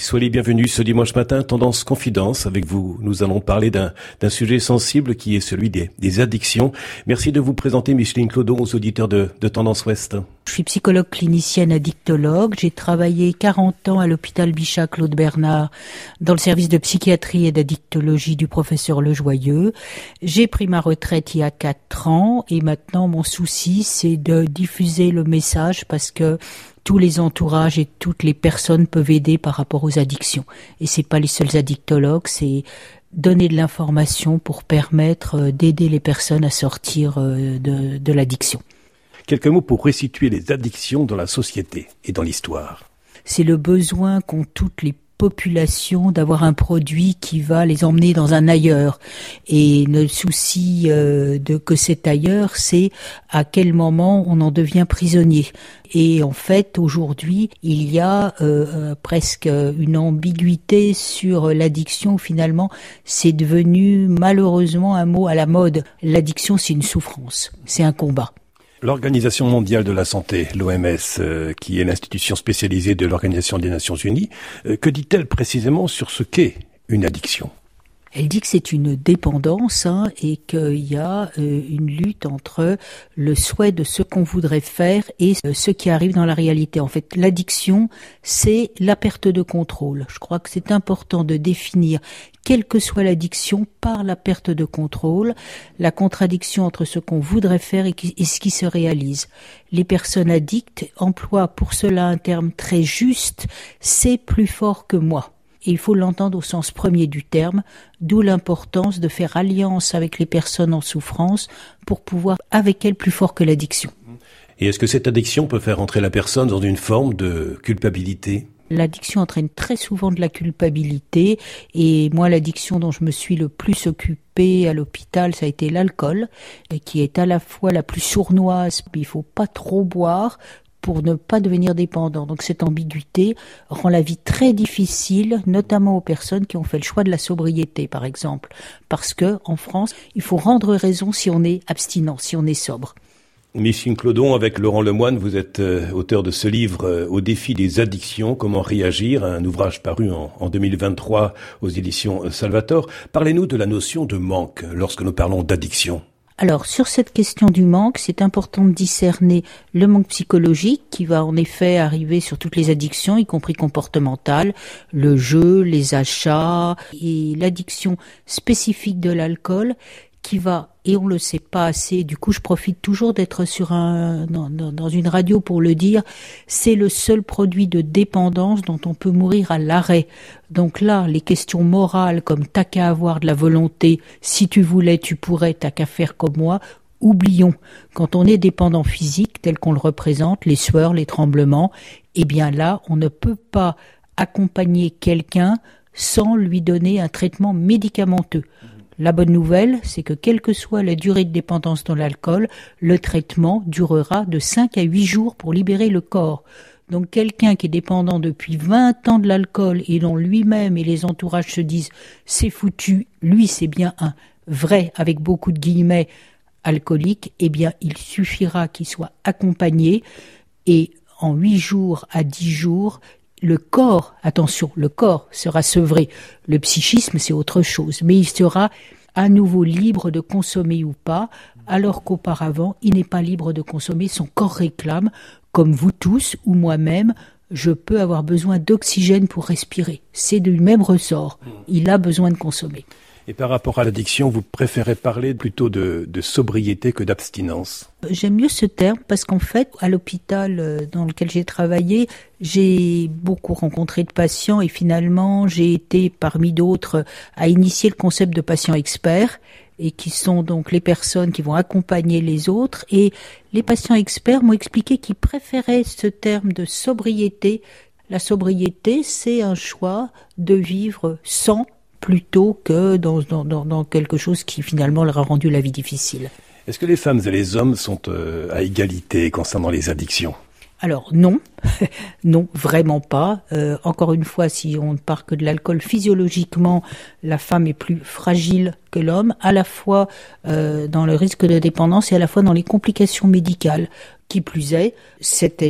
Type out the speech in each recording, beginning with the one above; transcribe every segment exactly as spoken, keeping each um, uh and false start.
Soyez les bienvenus ce dimanche matin, Tendance Confidence. Avec vous, nous allons parler d'un, d'un sujet sensible qui est celui des, des addictions. Merci de vous présenter, Micheline Clodon, aux auditeurs de, de Tendance Ouest. Je suis psychologue clinicienne addictologue. J'ai travaillé quarante ans à l'hôpital Bichat Claude Bernard dans le service de psychiatrie et d'addictologie du professeur Lejoyeux. J'ai pris ma retraite il y a quatre ans et maintenant mon souci c'est de diffuser le message parce que tous les entourages et toutes les personnes peuvent aider par rapport aux addictions. Et c'est pas les seuls addictologues, c'est donner de l'information pour permettre d'aider les personnes à sortir de, de l'addiction. Quelques mots pour resituer les addictions dans la société et dans l'histoire. C'est le besoin qu'ont toutes les populations d'avoir un produit qui va les emmener dans un ailleurs. Et le souci euh, de que cet ailleurs, c'est à quel moment on en devient prisonnier. Et en fait, aujourd'hui, il y a euh, euh, presque une ambiguïté sur l'addiction. Finalement, c'est devenu malheureusement un mot à la mode. L'addiction, c'est une souffrance, c'est un combat. L'Organisation mondiale de la santé, l'O M S, euh, qui est l'institution spécialisée de l'Organisation des Nations Unies, euh, que dit-elle précisément sur ce qu'est une addiction ? Elle dit que c'est une dépendance hein, et qu'il y a euh, une lutte entre le souhait de ce qu'on voudrait faire et euh, ce qui arrive dans la réalité. En fait, l'addiction, c'est la perte de contrôle. Je crois que c'est important de définir, quelle que soit l'addiction, par la perte de contrôle, la contradiction entre ce qu'on voudrait faire et, qui, et ce qui se réalise. Les personnes addictes emploient pour cela un terme très juste, c'est plus fort que moi. Et il faut l'entendre au sens premier du terme, d'où l'importance de faire alliance avec les personnes en souffrance pour pouvoir, avec elles, plus fort que l'addiction. Et est-ce que cette addiction peut faire entrer la personne dans une forme de culpabilité ? L'addiction entraîne très souvent de la culpabilité et moi l'addiction dont je me suis le plus occupée à l'hôpital ça a été l'alcool qui est à la fois la plus sournoise, il faut pas trop boire pour ne pas devenir dépendant. Donc cette ambiguïté rend la vie très difficile, notamment aux personnes qui ont fait le choix de la sobriété par exemple, parce que en France il faut rendre raison si on est abstinent, si on est sobre. Micheline Clodon, avec Laurent Lemoine, vous êtes euh, auteur de ce livre euh, Au défi des addictions, comment réagir, un ouvrage paru en, en deux mille vingt-trois aux éditions Salvator. Parlez-nous de la notion de manque lorsque nous parlons d'addiction. Alors, sur cette question du manque, c'est important de discerner le manque psychologique qui va en effet arriver sur toutes les addictions, y compris comportementales, le jeu, les achats et l'addiction spécifique de l'alcool qui va, et on le sait pas assez, du coup je profite toujours d'être sur un dans, dans une radio pour le dire, c'est le seul produit de dépendance dont on peut mourir à l'arrêt. Donc là, les questions morales comme t'as qu'à avoir de la volonté, si tu voulais tu pourrais, t'as qu'à faire comme moi, oublions. Quand on est dépendant physique, tel qu'on le représente, les sueurs, les tremblements, eh bien là, on ne peut pas accompagner quelqu'un sans lui donner un traitement médicamenteux. La bonne nouvelle, c'est que quelle que soit la durée de dépendance dans l'alcool, le traitement durera de cinq à huit jours pour libérer le corps. Donc quelqu'un qui est dépendant depuis vingt ans de l'alcool et dont lui-même et les entourages se disent « c'est foutu », lui c'est bien un vrai, avec beaucoup de guillemets, alcoolique, eh bien il suffira qu'il soit accompagné et en huit jours à dix jours, le corps, attention, le corps sera sevré. Le psychisme, c'est autre chose. Mais il sera à nouveau libre de consommer ou pas, alors qu'auparavant, il n'est pas libre de consommer. Son corps réclame, comme vous tous ou moi-même, je peux avoir besoin d'oxygène pour respirer. C'est du même ressort. Il a besoin de consommer. Et par rapport à l'addiction, vous préférez parler plutôt de, de sobriété que d'abstinence ? J'aime mieux ce terme parce qu'en fait, à l'hôpital dans lequel j'ai travaillé, j'ai beaucoup rencontré de patients et finalement, j'ai été parmi d'autres à initier le concept de patient expert et qui sont donc les personnes qui vont accompagner les autres. Et les patients experts m'ont expliqué qu'ils préféraient ce terme de sobriété. La sobriété, c'est un choix de vivre sans plutôt que dans, dans, dans, dans quelque chose qui finalement leur a rendu la vie difficile. Est-ce que les femmes et les hommes sont euh, à égalité concernant les addictions ? Alors non, non, vraiment pas. Euh, encore une fois, si on ne part que de l'alcool, physiologiquement, la femme est plus fragile que l'homme, à la fois euh, dans le risque de dépendance et à la fois dans les complications médicales. Qui plus est, c'était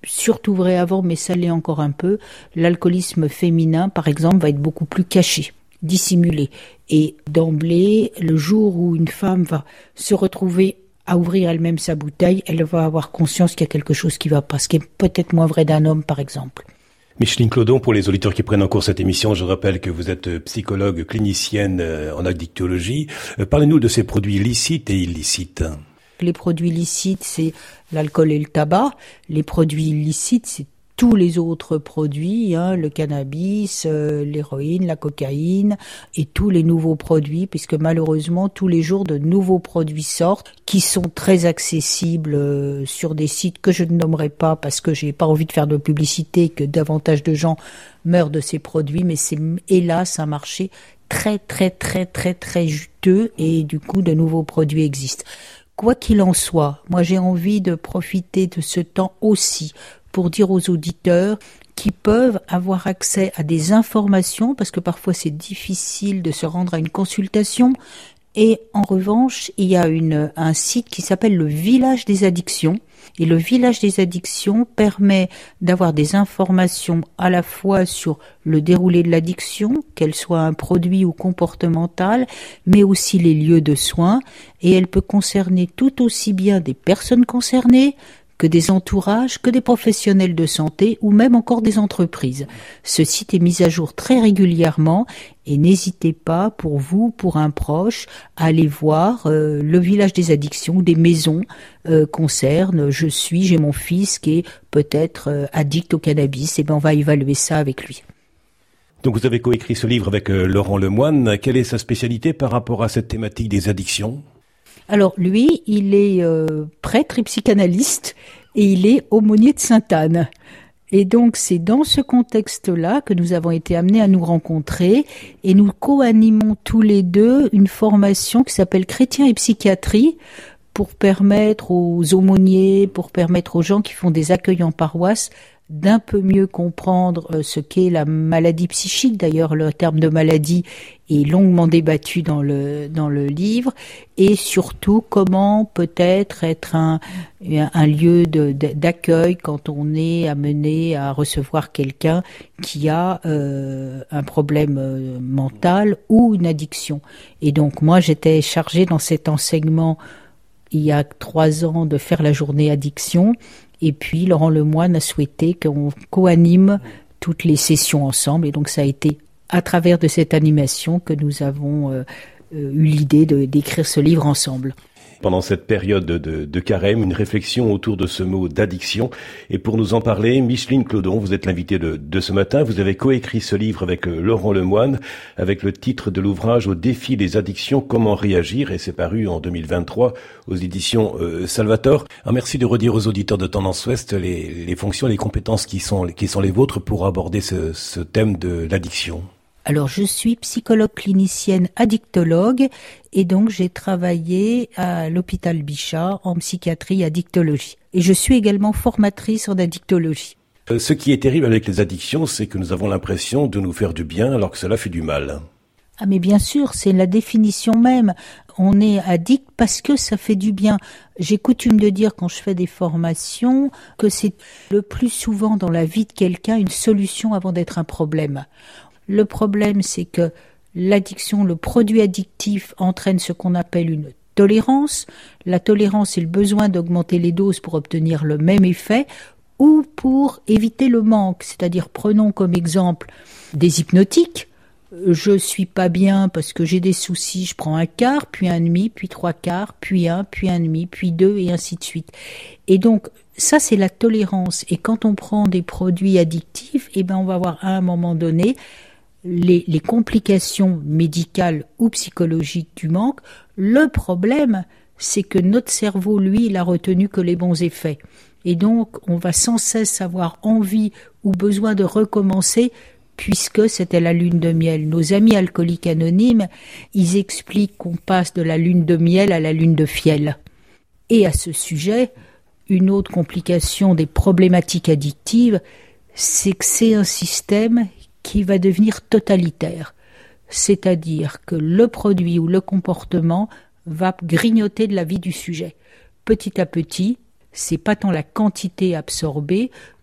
surtout vrai avant, mais ça l'est encore un peu, l'alcoolisme féminin, par exemple, va être beaucoup plus caché, dissimulé. Et d'emblée, le jour où une femme va se retrouver à ouvrir elle-même sa bouteille, elle va avoir conscience qu'il y a quelque chose qui va pas, ce qui est peut-être moins vrai d'un homme, par exemple. Micheline Clodon, pour les auditeurs qui prennent en cours cette émission, je rappelle que vous êtes psychologue clinicienne en addictologie. Parlez-nous de ces produits licites et illicites. Les produits licites, c'est l'alcool et le tabac. Les produits illicites, c'est tous les autres produits, hein, le cannabis, euh, l'héroïne, la cocaïne et tous les nouveaux produits, puisque malheureusement, tous les jours, de nouveaux produits sortent qui sont très accessibles euh, sur des sites que je ne nommerai pas parce que j'ai pas envie de faire de publicité, que davantage de gens meurent de ces produits, mais c'est hélas un marché très très très très très juteux et du coup, de nouveaux produits existent. Quoi qu'il en soit, moi j'ai envie de profiter de ce temps aussi pour dire aux auditeurs qui peuvent avoir accès à des informations, parce que parfois c'est difficile de se rendre à une consultation, et en revanche, il y a une, un site qui s'appelle le Village des Addictions, et le Village des Addictions permet d'avoir des informations à la fois sur le déroulé de l'addiction, qu'elle soit un produit ou comportemental, mais aussi les lieux de soins, et elle peut concerner tout aussi bien des personnes concernées, que des entourages, que des professionnels de santé ou même encore des entreprises. Ce site est mis à jour très régulièrement et n'hésitez pas, pour vous, pour un proche, à aller voir euh, le Village des Addictions, des maisons euh, concernent. Je suis, j'ai mon fils qui est peut-être euh, addict au cannabis, et ben on va évaluer ça avec lui. Donc vous avez coécrit ce livre avec euh, Laurent Lemoine. Quelle est sa spécialité par rapport à cette thématique des addictions ? Alors lui, il est euh, prêtre et psychanalyste et il est aumônier de Sainte-Anne. Et donc c'est dans ce contexte-là que nous avons été amenés à nous rencontrer et nous co-animons tous les deux une formation qui s'appelle Chrétien et psychiatrie pour permettre aux aumôniers, pour permettre aux gens qui font des accueils en paroisse d'un peu mieux comprendre ce qu'est la maladie psychique. D'ailleurs, le terme de maladie est longuement débattu dans le dans le livre, et surtout comment peut-être être un un lieu de, de d'accueil quand on est amené à recevoir quelqu'un qui a euh, un problème euh, mental ou une addiction. Et donc moi, j'étais chargée dans cet enseignement il y a trois ans de faire la journée addiction. Et puis, Laurent Lemoine a souhaité qu'on co-anime toutes les sessions ensemble. Et donc, ça a été à travers de cette animation que nous avons euh, eu l'idée de, d'écrire ce livre ensemble. Pendant cette période de, de carême, une réflexion autour de ce mot d'addiction. Et pour nous en parler, Micheline Clodon, vous êtes l'invitée de, de ce matin. Vous avez coécrit ce livre avec Laurent Lemoine, avec le titre de l'ouvrage « Au défi des addictions, comment réagir ?» et c'est paru en deux mille vingt-trois aux éditions euh, Salvator. Alors, merci de redire aux auditeurs de Tendance Ouest les, les fonctions, les compétences qui sont, qui sont les vôtres pour aborder ce, ce thème de l'addiction. Alors, je suis psychologue clinicienne addictologue et donc j'ai travaillé à l'hôpital Bichat en psychiatrie addictologie. Et je suis également formatrice en addictologie. Euh, ce qui est terrible avec les addictions, c'est que nous avons l'impression de nous faire du bien alors que cela fait du mal. Ah mais bien sûr, c'est la définition même. On est addict parce que ça fait du bien. J'ai coutume de dire quand je fais des formations que c'est le plus souvent dans la vie de quelqu'un une solution avant d'être un problème. Le problème, c'est que l'addiction, le produit addictif entraîne ce qu'on appelle une tolérance. La tolérance, c'est le besoin d'augmenter les doses pour obtenir le même effet ou pour éviter le manque. C'est-à-dire, prenons comme exemple des hypnotiques. Je suis pas bien parce que j'ai des soucis, je prends un quart, puis un demi, puis trois quarts, puis un, puis un demi, puis deux, et ainsi de suite. Et donc, ça, c'est la tolérance. Et quand on prend des produits addictifs, eh ben, on va voir à un moment donné Les, les complications médicales ou psychologiques du manque. Le problème, c'est que notre cerveau, lui, il a retenu que les bons effets. Et donc, on va sans cesse avoir envie ou besoin de recommencer, puisque c'était la lune de miel. Nos amis alcooliques anonymes, ils expliquent qu'on passe de la lune de miel à la lune de fiel. Et à ce sujet, une autre complication des problématiques addictives, c'est que c'est un système qui va devenir totalitaire, c'est-à-dire que le produit ou le comportement va grignoter de la vie du sujet. Petit à petit, c'est pas tant la quantité absorbée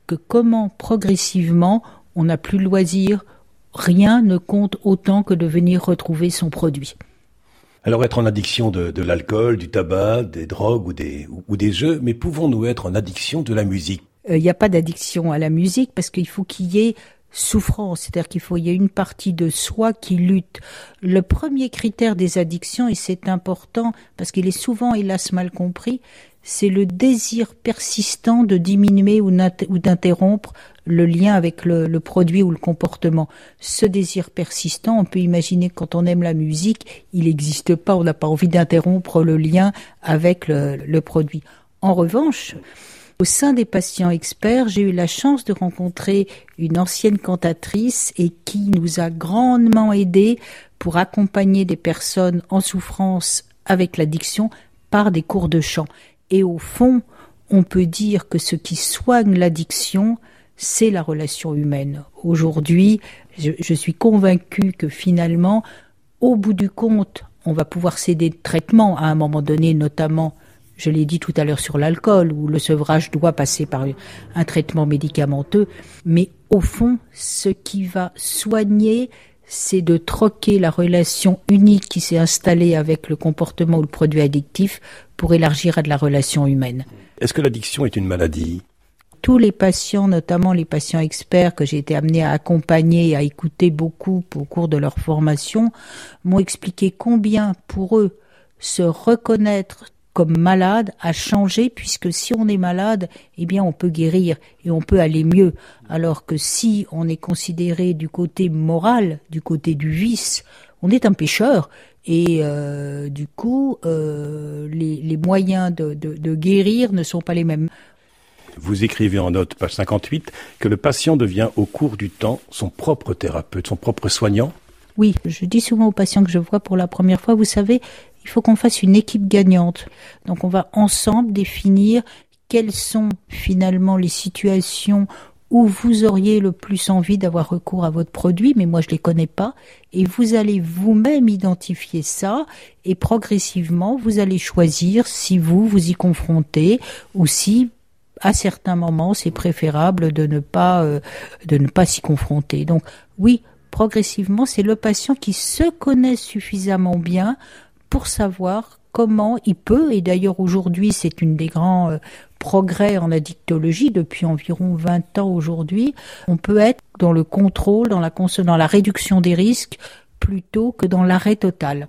que comment progressivement on n'a plus le loisir, rien ne compte autant que de venir retrouver son produit. Alors être en addiction de, de l'alcool, du tabac, des drogues ou des, ou, ou des jeux, mais pouvons-nous être en addiction de la musique ? Il n'y a pas d'addiction à la musique parce qu'il faut qu'il y ait souffrance, c'est-à-dire qu'il faut il y a une partie de soi qui lutte. Le premier critère des addictions, et c'est important parce qu'il est souvent hélas mal compris, c'est le désir persistant de diminuer ou d'interrompre le lien avec le, le produit ou le comportement. Ce désir persistant, on peut imaginer que quand on aime la musique, il n'existe pas, on n'a pas envie d'interrompre le lien avec le, le produit. En revanche, au sein des patients experts, j'ai eu la chance de rencontrer une ancienne cantatrice et qui nous a grandement aidés pour accompagner des personnes en souffrance avec l'addiction par des cours de chant. Et au fond, on peut dire que ce qui soigne l'addiction, c'est la relation humaine. Aujourd'hui, je, je suis convaincue que finalement, au bout du compte, on va pouvoir céder de traitement à un moment donné, notamment, je l'ai dit tout à l'heure sur l'alcool, où le sevrage doit passer par un traitement médicamenteux. Mais au fond, ce qui va soigner, c'est de troquer la relation unique qui s'est installée avec le comportement ou le produit addictif pour élargir à de la relation humaine. Est-ce que l'addiction est une maladie ? Tous les patients, notamment les patients experts que j'ai été amenée à accompagner et à écouter beaucoup au cours de leur formation, m'ont expliqué combien pour eux se reconnaître comme malade a changé, puisque si on est malade, eh bien on peut guérir et on peut aller mieux. Alors que si on est considéré du côté moral, du côté du vice, on est un pécheur. Et euh, du coup, euh, les, les moyens de, de, de guérir ne sont pas les mêmes. Vous écrivez en note, page cinquante-huit, que le patient devient au cours du temps son propre thérapeute, son propre soignant. Oui, je dis souvent aux patients que je vois pour la première fois, vous savez, il faut qu'on fasse une équipe gagnante. Donc on va ensemble définir quelles sont finalement les situations où vous auriez le plus envie d'avoir recours à votre produit, mais moi je les connais pas, et vous allez vous-même identifier ça, et progressivement vous allez choisir si vous vous y confrontez, ou si à certains moments c'est préférable de ne pas euh, de ne pas s'y confronter. Donc oui, progressivement c'est le patient qui se connaît suffisamment bien pour savoir comment il peut, et d'ailleurs aujourd'hui c'est une des grands euh, progrès en addictologie depuis environ vingt ans aujourd'hui, on peut être dans le contrôle, dans la, cons- dans la réduction des risques plutôt que dans l'arrêt total.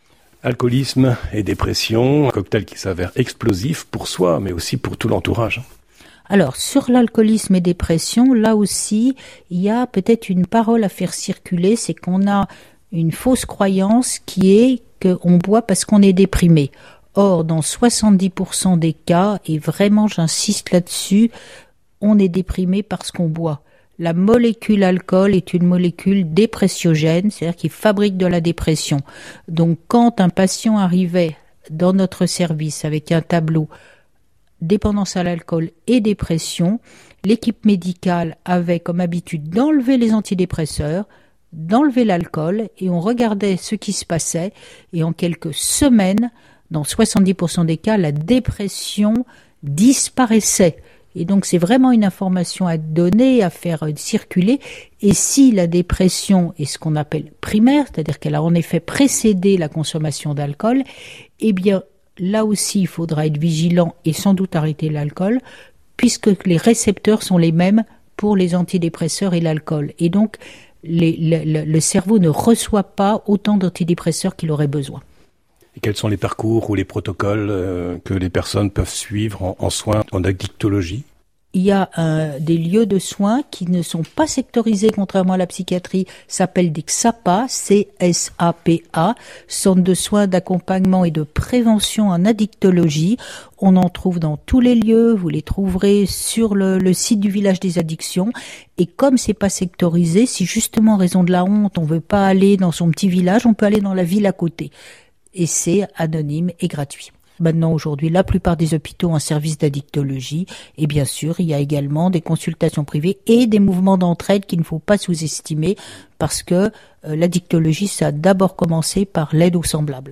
Alcoolisme et dépression, un cocktail qui s'avère explosif pour soi mais aussi pour tout l'entourage. Alors, sur l'alcoolisme et dépression, là aussi, il y a peut-être une parole à faire circuler, c'est qu'on a une fausse croyance qui est qu'on boit parce qu'on est déprimé. Or, dans soixante-dix pour cent des cas, et vraiment j'insiste là-dessus, on est déprimé parce qu'on boit. La molécule alcool est une molécule dépressiogène, c'est-à-dire qui fabrique de la dépression. Donc, quand un patient arrivait dans notre service avec un tableau dépendance à l'alcool et dépression, l'équipe médicale avait comme habitude d'enlever les antidépresseurs, d'enlever l'alcool, et on regardait ce qui se passait, et en quelques semaines, dans soixante-dix pour cent des cas, la dépression disparaissait. Et donc c'est vraiment une information à donner, à faire circuler, et si la dépression est ce qu'on appelle primaire, c'est-à-dire qu'elle a en effet précédé la consommation d'alcool, eh bien là aussi il faudra être vigilant et sans doute arrêter l'alcool, puisque les récepteurs sont les mêmes pour les antidépresseurs et l'alcool. Et donc les, le, le cerveau ne reçoit pas autant d'antidépresseurs qu'il aurait besoin. Et quels sont les parcours ou les protocoles euh, que les personnes peuvent suivre en, en soins en addictologie ? Il y a euh, des lieux de soins qui ne sont pas sectorisés, contrairement à la psychiatrie, s'appellent des C S A P A, C S A P A, Centres de soins d'accompagnement et de prévention en addictologie. On en trouve dans tous les lieux, vous les trouverez sur le, le site du village des addictions. Et comme c'est pas sectorisé, si justement en raison de la honte, on veut pas aller dans son petit village, on peut aller dans la ville à côté. Et c'est anonyme et gratuit. Maintenant, aujourd'hui, la plupart des hôpitaux ont un service d'addictologie. Et bien sûr, il y a également des consultations privées et des mouvements d'entraide qu'il ne faut pas sous-estimer parce que euh, l'addictologie, ça a d'abord commencé par l'aide aux semblables.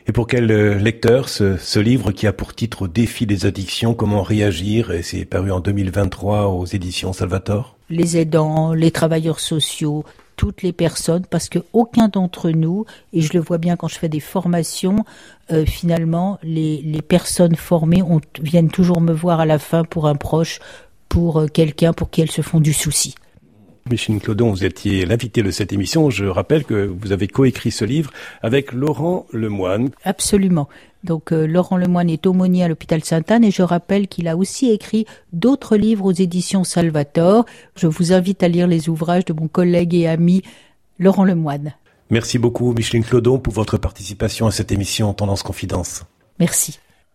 Et pour quel lecteur, ce, ce livre qui a pour titre « Défi des addictions, comment réagir » et c'est paru en deux mille vingt-trois aux éditions Salvator? Les aidants, les travailleurs sociaux, toutes les personnes, parce que aucun d'entre nous, et je le vois bien quand je fais des formations, euh, finalement, les, les personnes formées ont, viennent toujours me voir à la fin pour un proche, pour euh, quelqu'un pour qui elles se font du souci. Micheline Clodon, vous étiez l'invité de cette émission. Je rappelle que vous avez coécrit ce livre avec Laurent Lemoine. Absolument. Donc euh, Laurent Lemoine est aumônier à l'hôpital Sainte-Anne et je rappelle qu'il a aussi écrit d'autres livres aux éditions Salvator. Je vous invite à lire les ouvrages de mon collègue et ami Laurent Lemoine. Merci beaucoup Micheline Clodon pour votre participation à cette émission Tendance Confidence. Merci.